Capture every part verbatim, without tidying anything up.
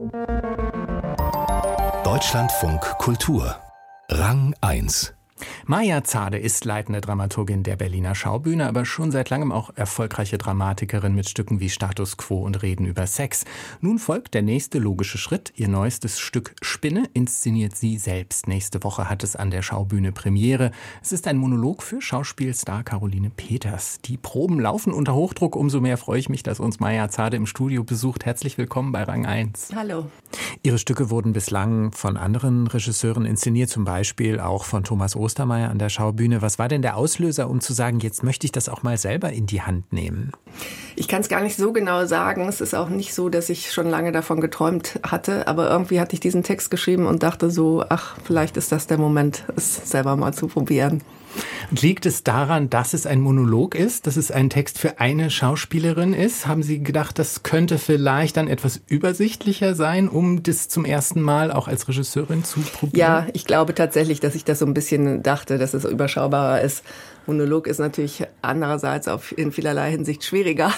Deutschlandfunk Kultur Rang eins. Maja Zade ist leitende Dramaturgin der Berliner Schaubühne, aber schon seit langem auch erfolgreiche Dramatikerin mit Stücken wie Status Quo und Reden über Sex. Nun folgt der nächste logische Schritt. Ihr neuestes Stück Spinne inszeniert sie selbst. Nächste Woche hat es an der Schaubühne Premiere. Es ist ein Monolog für Schauspielstar Caroline Peters. Die Proben laufen unter Hochdruck. Umso mehr freue ich mich, dass uns Maja Zade im Studio besucht. Herzlich willkommen bei Rang eins. Hallo. Ihre Stücke wurden bislang von anderen Regisseuren inszeniert, zum Beispiel auch von Thomas Ostermeier an der Schaubühne. Was war denn der Auslöser, um zu sagen, jetzt möchte ich das auch mal selber in die Hand nehmen? Ich kann es gar nicht so genau sagen. Es ist auch nicht so, dass ich schon lange davon geträumt hatte. Aber irgendwie hatte ich diesen Text geschrieben und dachte so, ach, vielleicht ist das der Moment, es selber mal zu probieren. Liegt es daran, dass es ein Monolog ist, dass es ein Text für eine Schauspielerin ist? Haben Sie gedacht, das könnte vielleicht dann etwas übersichtlicher sein, um das zum ersten Mal auch als Regisseurin zu probieren? Ja, ich glaube tatsächlich, dass ich das so ein bisschen dachte, dass es überschaubarer ist. Monolog ist natürlich andererseits auf in vielerlei Hinsicht schwieriger.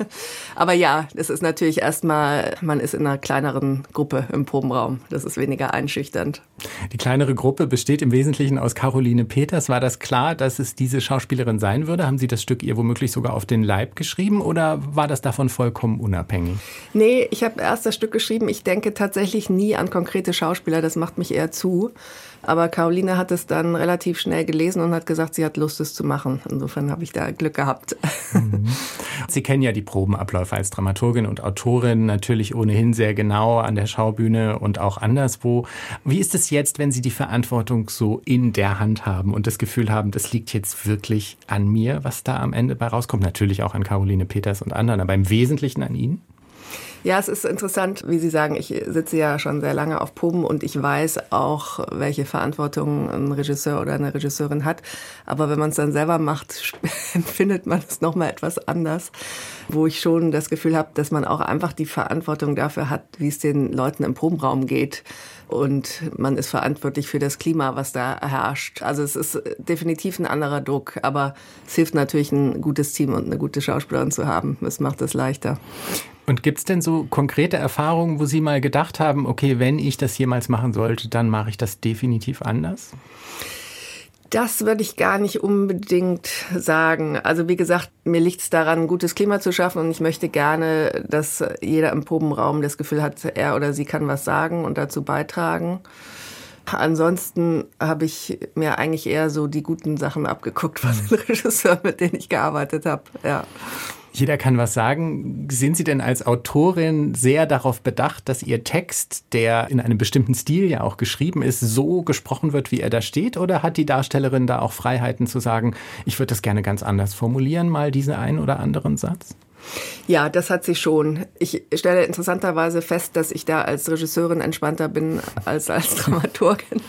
Aber ja, es ist natürlich erstmal, man ist in einer kleineren Gruppe im Probenraum. Das ist weniger einschüchternd. Die kleinere Gruppe besteht im Wesentlichen aus Caroline Peters. War das klar, dass es diese Schauspielerin sein würde? Haben Sie das Stück ihr womöglich sogar auf den Leib geschrieben oder war das davon vollkommen unabhängig? Nee, ich habe erst das Stück geschrieben. Ich denke tatsächlich nie an konkrete Schauspieler. Das macht mich eher zu. Aber Caroline hat es dann relativ schnell gelesen und hat gesagt, sie hat Lust, es zu machen. Insofern habe ich da Glück gehabt. Mhm. Sie kennen ja die Probenabläufe als Dramaturgin und Autorin natürlich ohnehin sehr genau an der Schaubühne und auch anderswo. Wie ist es jetzt, wenn Sie die Verantwortung so in der Hand haben und das Gefühl haben, das liegt jetzt wirklich an mir, was da am Ende bei rauskommt? Natürlich auch an Caroline Peters und anderen, aber im Wesentlichen an Ihnen? Ja, es ist interessant, wie Sie sagen, ich sitze ja schon sehr lange auf Proben und ich weiß auch, welche Verantwortung ein Regisseur oder eine Regisseurin hat. Aber wenn man es dann selber macht, empfindet man es nochmal etwas anders, wo ich schon das Gefühl habe, dass man auch einfach die Verantwortung dafür hat, wie es den Leuten im Probenraum geht. Und man ist verantwortlich für das Klima, was da herrscht. Also es ist definitiv ein anderer Druck, aber es hilft natürlich, ein gutes Team und eine gute Schauspielerin zu haben. Es macht es leichter. Und gibt es denn so konkrete Erfahrungen, wo Sie mal gedacht haben, okay, wenn ich das jemals machen sollte, dann mache ich das definitiv anders? Das würde ich gar nicht unbedingt sagen. Also wie gesagt, mir liegt es daran, ein gutes Klima zu schaffen und ich möchte gerne, dass jeder im Probenraum das Gefühl hat, er oder sie kann was sagen und dazu beitragen. Ansonsten habe ich mir eigentlich eher so die guten Sachen abgeguckt von den Regisseuren, mit denen ich gearbeitet habe. Ja. Jeder kann was sagen. Sind Sie denn als Autorin sehr darauf bedacht, dass Ihr Text, der in einem bestimmten Stil ja auch geschrieben ist, so gesprochen wird, wie er da steht? Oder hat die Darstellerin da auch Freiheiten zu sagen, ich würde das gerne ganz anders formulieren, mal diesen einen oder anderen Satz? Ja, das hat sie schon. Ich stelle interessanterweise fest, dass ich da als Regisseurin entspannter bin als als Dramaturgin.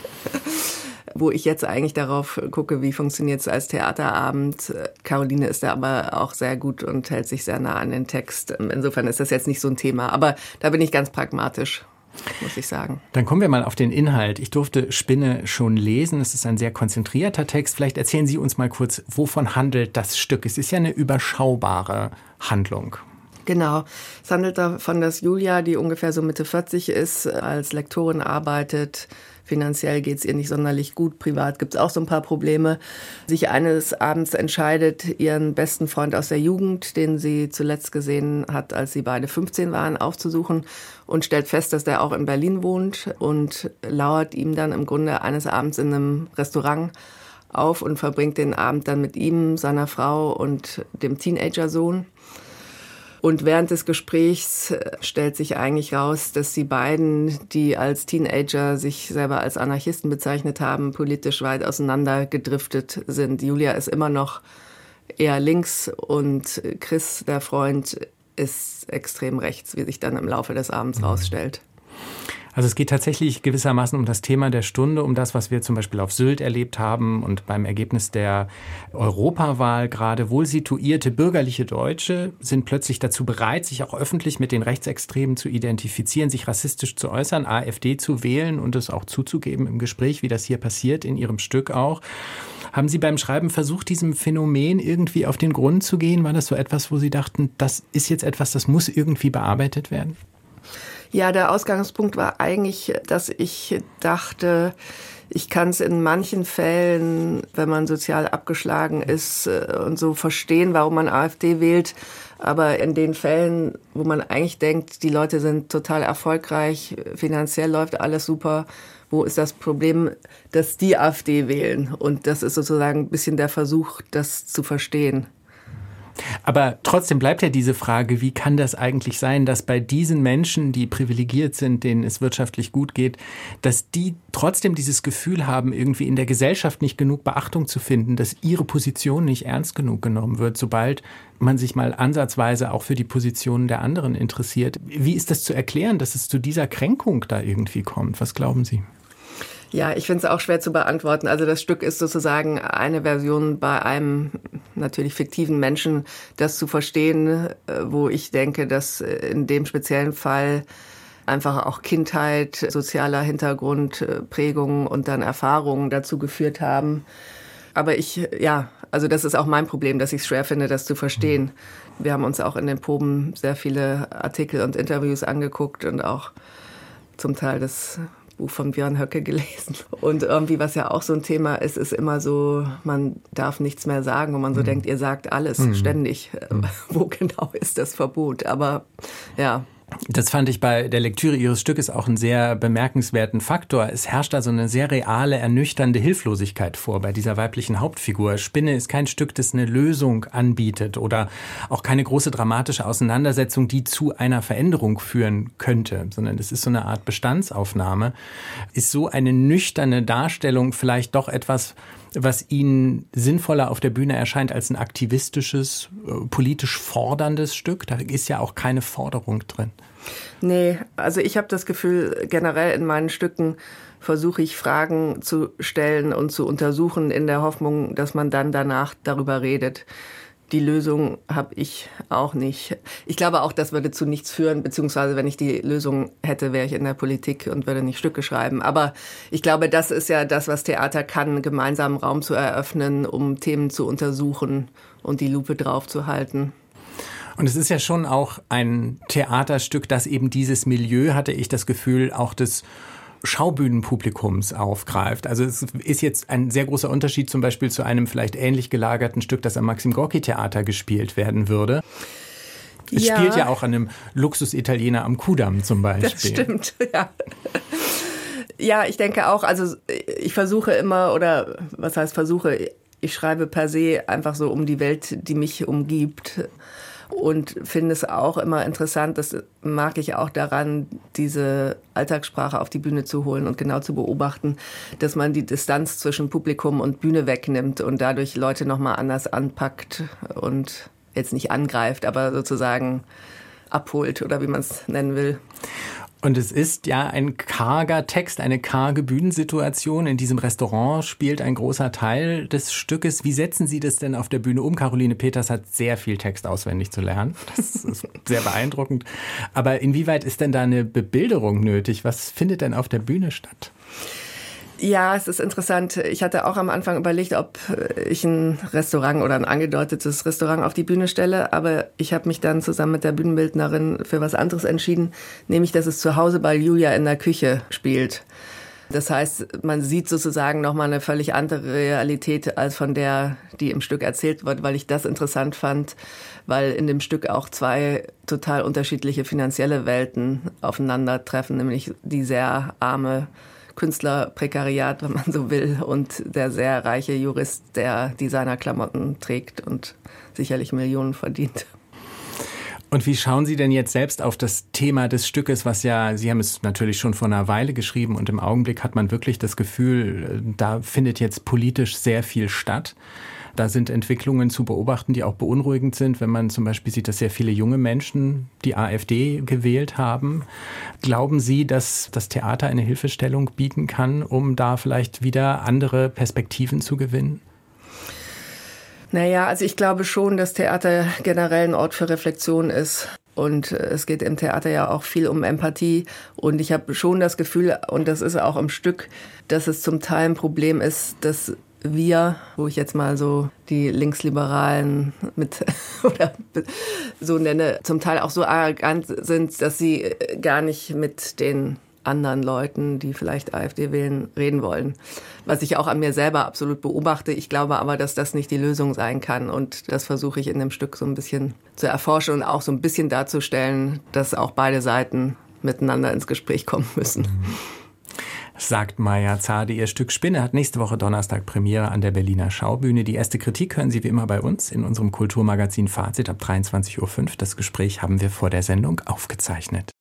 Wo ich jetzt eigentlich darauf gucke, wie funktioniert es als Theaterabend. Caroline ist da aber auch sehr gut und hält sich sehr nah an den Text. Insofern ist das jetzt nicht so ein Thema. Aber da bin ich ganz pragmatisch, muss ich sagen. Dann kommen wir mal auf den Inhalt. Ich durfte Spinne schon lesen. Es ist ein sehr konzentrierter Text. Vielleicht erzählen Sie uns mal kurz, wovon handelt das Stück? Es ist ja eine überschaubare Handlung. Genau. Es handelt davon, dass Julia, die ungefähr so Mitte vierzig ist, als Lektorin arbeitet. Finanziell geht es ihr nicht sonderlich gut, privat gibt es auch so ein paar Probleme. Sich eines Abends entscheidet, ihren besten Freund aus der Jugend, den sie zuletzt gesehen hat, als sie beide fünfzehn waren, aufzusuchen und stellt fest, dass der auch in Berlin wohnt und lauert ihm dann im Grunde eines Abends in einem Restaurant auf und verbringt den Abend dann mit ihm, seiner Frau und dem Teenager-Sohn. Und während des Gesprächs stellt sich eigentlich raus, dass die beiden, die als Teenager sich selber als Anarchisten bezeichnet haben, politisch weit auseinander gedriftet sind. Julia ist immer noch eher links und Chris, der Freund, ist extrem rechts, wie sich dann im Laufe des Abends rausstellt. Also es geht tatsächlich gewissermaßen um das Thema der Stunde, um das, was wir zum Beispiel auf Sylt erlebt haben und beim Ergebnis der Europawahl gerade. Wohl situierte bürgerliche Deutsche sind plötzlich dazu bereit, sich auch öffentlich mit den Rechtsextremen zu identifizieren, sich rassistisch zu äußern, AfD zu wählen und es auch zuzugeben im Gespräch, wie das hier passiert, in Ihrem Stück auch. Haben Sie beim Schreiben versucht, diesem Phänomen irgendwie auf den Grund zu gehen? War das so etwas, wo Sie dachten, das ist jetzt etwas, das muss irgendwie bearbeitet werden? Ja, der Ausgangspunkt war eigentlich, dass ich dachte, ich kann es in manchen Fällen, wenn man sozial abgeschlagen ist und so, verstehen, warum man AfD wählt. Aber in den Fällen, wo man eigentlich denkt, die Leute sind total erfolgreich, finanziell läuft alles super, wo ist das Problem, dass die AfD wählen? Und das ist sozusagen ein bisschen der Versuch, das zu verstehen. Aber trotzdem bleibt ja diese Frage, wie kann das eigentlich sein, dass bei diesen Menschen, die privilegiert sind, denen es wirtschaftlich gut geht, dass die trotzdem dieses Gefühl haben, irgendwie in der Gesellschaft nicht genug Beachtung zu finden, dass ihre Position nicht ernst genug genommen wird, sobald man sich mal ansatzweise auch für die Positionen der anderen interessiert. Wie ist das zu erklären, dass es zu dieser Kränkung da irgendwie kommt? Was glauben Sie? Ja, ich finde es auch schwer zu beantworten. Also das Stück ist sozusagen eine Version bei einem natürlich fiktiven Menschen, das zu verstehen, wo ich denke, dass in dem speziellen Fall einfach auch Kindheit, sozialer Hintergrund, Prägungen und dann Erfahrungen dazu geführt haben. Aber ich, ja, also das ist auch mein Problem, dass ich es schwer finde, das zu verstehen. Wir haben uns auch in den Proben sehr viele Artikel und Interviews angeguckt und auch zum Teil das Buch von Björn Höcke gelesen. Und irgendwie, was ja auch so ein Thema ist, ist immer so, man darf nichts mehr sagen und man so mhm. denkt, ihr sagt alles mhm. ständig. Mhm. Wo genau ist das Verbot? Aber ja. Das fand ich bei der Lektüre Ihres Stückes auch einen sehr bemerkenswerten Faktor. Es herrscht da so eine sehr reale, ernüchternde Hilflosigkeit vor bei dieser weiblichen Hauptfigur. Spinne ist kein Stück, das eine Lösung anbietet oder auch keine große dramatische Auseinandersetzung, die zu einer Veränderung führen könnte, sondern es ist so eine Art Bestandsaufnahme. Ist so eine nüchterne Darstellung vielleicht doch etwas, was Ihnen sinnvoller auf der Bühne erscheint als ein aktivistisches, politisch forderndes Stück? Da ist ja auch keine Forderung drin. Nee, also ich habe das Gefühl, generell in meinen Stücken versuche ich Fragen zu stellen und zu untersuchen in der Hoffnung, dass man dann danach darüber redet. Die Lösung habe ich auch nicht. Ich glaube auch, das würde zu nichts führen, beziehungsweise wenn ich die Lösung hätte, wäre ich in der Politik und würde nicht Stücke schreiben. Aber ich glaube, das ist ja das, was Theater kann, gemeinsamen Raum zu eröffnen, um Themen zu untersuchen und die Lupe drauf zu halten. Und es ist ja schon auch ein Theaterstück, das eben dieses Milieu, hatte ich das Gefühl, auch des Schaubühnenpublikums aufgreift. Also es ist jetzt ein sehr großer Unterschied zum Beispiel zu einem vielleicht ähnlich gelagerten Stück, das am Maxim-Gorki-Theater gespielt werden würde. Es ja. spielt ja auch an einem Luxus-Italiener am Kudamm zum Beispiel. Das stimmt, ja. Ja, ich denke auch, also ich versuche immer, oder was heißt versuche, ich schreibe per se einfach so um die Welt, die mich umgibt. Und finde es auch immer interessant, das mag ich auch daran, diese Alltagssprache auf die Bühne zu holen und genau zu beobachten, dass man die Distanz zwischen Publikum und Bühne wegnimmt und dadurch Leute nochmal anders anpackt und jetzt nicht angreift, aber sozusagen abholt oder wie man es nennen will. Und es ist ja ein karger Text, eine karge Bühnensituation. In diesem Restaurant spielt ein großer Teil des Stückes. Wie setzen Sie das denn auf der Bühne um? Caroline Peters hat sehr viel Text auswendig zu lernen. Das ist sehr beeindruckend. Aber inwieweit ist denn da eine Bebilderung nötig? Was findet denn auf der Bühne statt? Ja, es ist interessant. Ich hatte auch am Anfang überlegt, ob ich ein Restaurant oder ein angedeutetes Restaurant auf die Bühne stelle. Aber ich habe mich dann zusammen mit der Bühnenbildnerin für was anderes entschieden, nämlich, dass es zu Hause bei Julia in der Küche spielt. Das heißt, man sieht sozusagen nochmal eine völlig andere Realität als von der, die im Stück erzählt wird, weil ich das interessant fand, weil in dem Stück auch zwei total unterschiedliche finanzielle Welten aufeinandertreffen, nämlich die sehr arme Künstlerprekariat, wenn man so will, und der sehr reiche Jurist, der Designerklamotten trägt und sicherlich Millionen verdient. Und wie schauen Sie denn jetzt selbst auf das Thema des Stückes, was ja, Sie haben es natürlich schon vor einer Weile geschrieben und im Augenblick hat man wirklich das Gefühl, da findet jetzt politisch sehr viel statt. Da sind Entwicklungen zu beobachten, die auch beunruhigend sind, wenn man zum Beispiel sieht, dass sehr viele junge Menschen die AfD gewählt haben. Glauben Sie, dass das Theater eine Hilfestellung bieten kann, um da vielleicht wieder andere Perspektiven zu gewinnen? Naja, also ich glaube schon, dass Theater generell ein Ort für Reflexion ist. Und es geht im Theater ja auch viel um Empathie. Und ich habe schon das Gefühl, und das ist auch im Stück, dass es zum Teil ein Problem ist, dass Wir, wo ich jetzt mal so die Linksliberalen mit oder so nenne, zum Teil auch so arrogant sind, dass sie gar nicht mit den anderen Leuten, die vielleicht AfD wählen, reden wollen. Was ich auch an mir selber absolut beobachte. Ich glaube aber, dass das nicht die Lösung sein kann. Und das versuche ich in dem Stück so ein bisschen zu erforschen und auch so ein bisschen darzustellen, dass auch beide Seiten miteinander ins Gespräch kommen müssen. Sagt Maja Zade. Ihr Stück Spinne hat nächste Woche Donnerstag Premiere an der Berliner Schaubühne. Die erste Kritik hören Sie wie immer bei uns in unserem Kulturmagazin Fazit ab dreiundzwanzig Uhr fünf. Das Gespräch haben wir vor der Sendung aufgezeichnet.